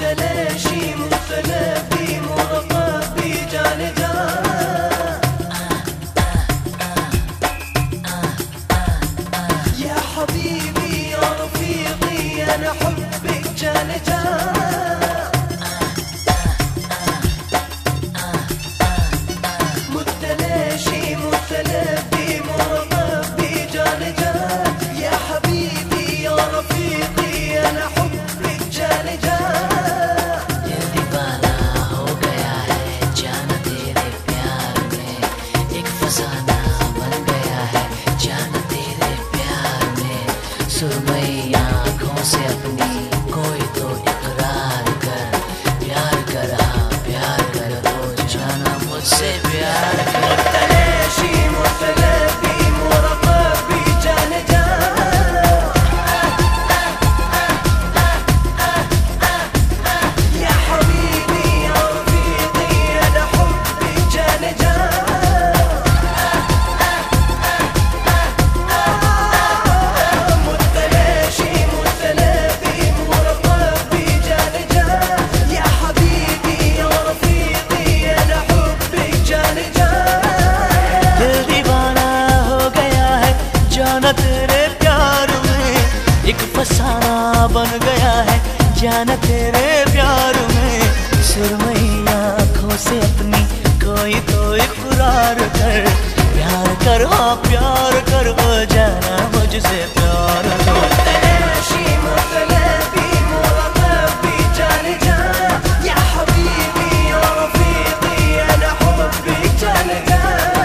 मुतलैशी मुतलबी मुरक़बी जान जा या हबीबी या रफ़ीक़ी अना हुब्बिक जान जा मुतलैशी मुतलबी मुरक़बी जान जा या हबीबी या रफ़ीक़ी अना हुब्बिक जान जा दिल दीवाना हो गया है जाना तेरे प्यार में एक फसाना बन गया है जाना तेरे प्यार में सुरमई आँखों से अपनी कोई तो इकरार कर प्यार कर हाँ प्यार कर हो जाना मुझसे प्यार कर मुतलैशी मुतलबी मुरक़बी जान जा या हबीबी या रफ़ीक़ी अना हुब्बिक जान जा मुतलैशी मुतलबी मुरक़बी जान जा या हबीबी या रफ़ीक़ी अना हुब्बिक जान जा दिल दीवाना हो गया है जाना तेरे प्यार में एक फसाना बन गया है जाना तेरे प्यार में सुरमई आँखों से अपनी कोई तो इकरार कर प्यार कर हाँ प्यार कर हो जाना मुझसे प्यार कर मुतलैशी मुतलबी मुरक़बी जान जा या हबीबी या रफ़ीक़ी अना हुब्बिक जान जा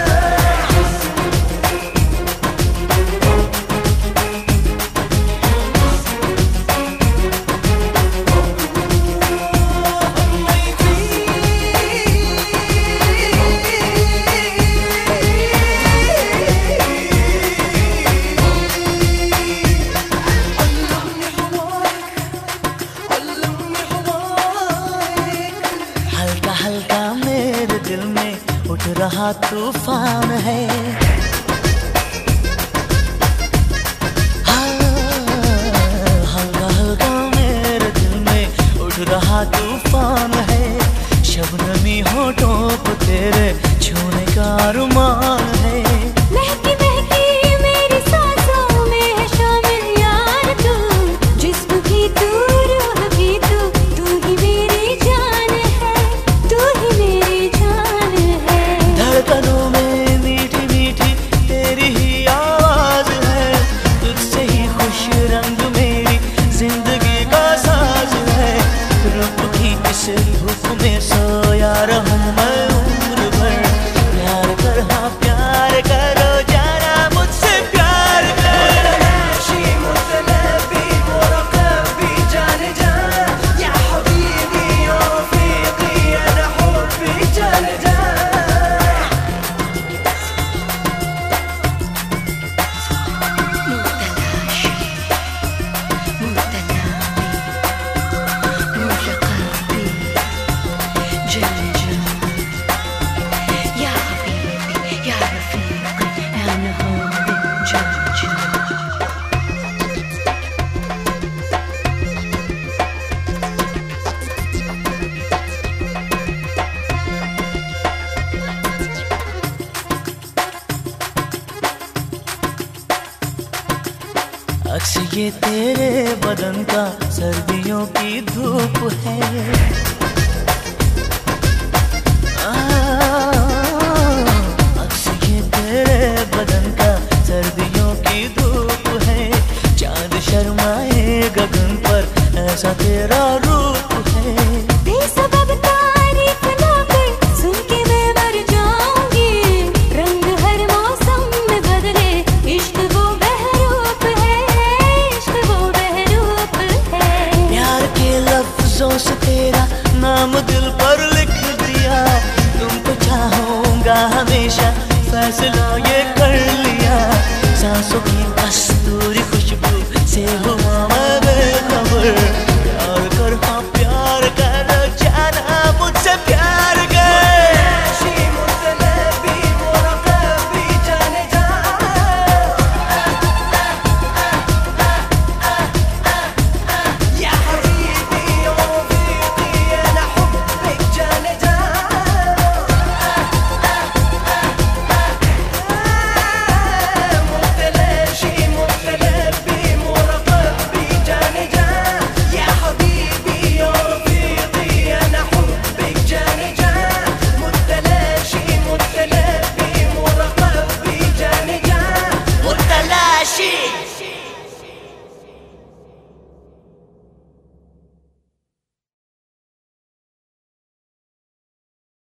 हल्का हल्का मेरे दिल में उठ रहा तूफान है हाँ, हल्का हल्का मेरे दिल में उठ रहा तूफान है शबनमी होठों को तेरे छूने का अरमान है महकी महकी मेरी सांसों में है शामिल यार तू जिस्म की तू रूह की तू ही मेरी जान है तू ही मेरी जान है धड़कनों में मीठी मीठी तेरी ही आवाज है तुझसे ही खुश रंग मेरी जिंदगी का साज है रूप की इस धूप में सोया रहूं मैं उम्र भर प्यार कर हाँ प्यार करो जाना मुझसे प्यार कर मुतलैशी मुतलबी मुरक़बी जान जा या हबीबी या रफ़ीक़ी अना हुब्बिक जान जा मुतलाशी मुतनाबी मुरक़बी जान जा या हबीबी या रफ़ीक़ी अना हुब्बिक जान जा अक्स ये तेरे बदन का सर्दियों की धूप है अक्स ये तेरे बदन का सर्दियों की धूप है चांद शर्माए गगन पर ऐसा तेरा रूप है बेसबब तारीफ ना कर सुन के मैं मर जाऊंगी रंग हर मौसम में बदले इश्क वो बहरूप है इश्क वो बहरूप है प्यार के लफ्जों से तेरा नाम दिल